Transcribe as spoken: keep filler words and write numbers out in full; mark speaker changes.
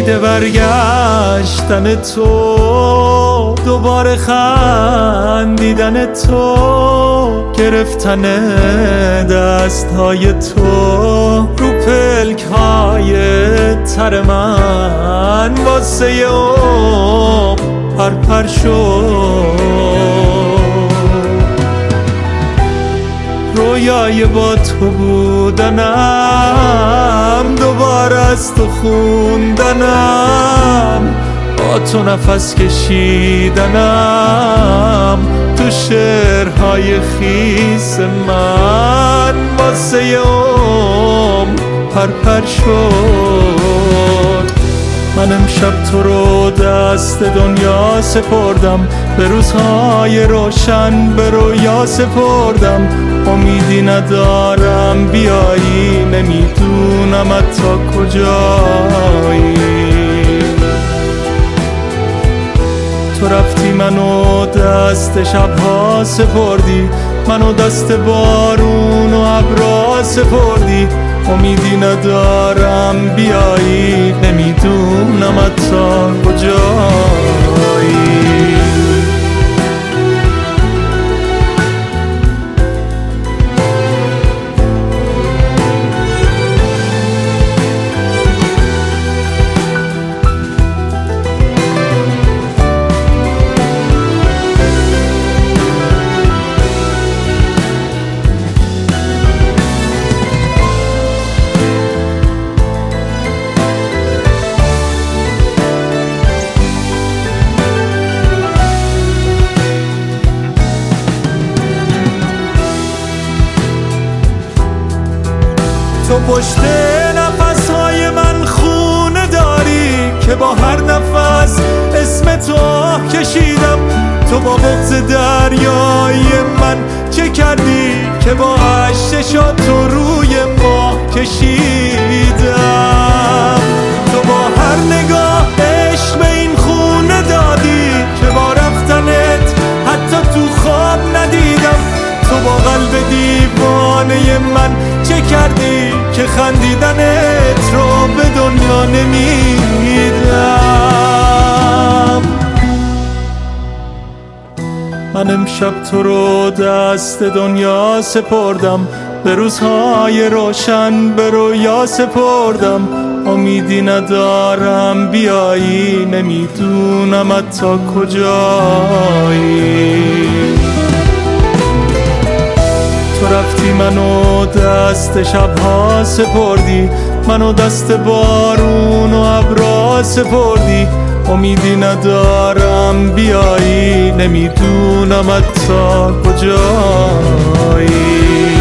Speaker 1: امید برگشتن تو، دوباره خندیدن تو، گرفتن دستهای تو رو پلک های تر من واسه عمر پرپر شد. رویای با تو بودنم، دوباره از تو خوندنم، با تو نفس کشیدنم تو شعرهای خیس من واسه عمر پرپر شد. من امشب تو رو دست دنیا سپردم، به روزهای روشن به رویا سپردم. امیدی ندارم بیایی، نمیدونم تا کجایی. تو رفتی منو دست شبها سپردی، منو دست بارون و ابرا سپردی. امیدی ندارم بیایی، نمیدونم تا کجایی. تو پشت نفسهای من خونه داری که با هر نفس اسم تو کشیدم. تو با بغض دریای من چه کردی که با اشک تو روی ما کشیدم. تو با هر نگاه عشق به این خونه دادی که با رفتنت حتی تو خواب ندیدم. تو با قلب دیوانه من چه کردی که خندیدنت رو به دنیا نمیدم. من امشب تو رو دست دنیا سپردم، به روزهای روشن به رویا سپردم. امیدی ندارم بیایی، نمیدونم تا کجایی. تو رفتی منو دست شبها سپردی، منو دست بارون و ابرا سپردی. امیدی ندارم بیایی، نمیدونم تا کجایی.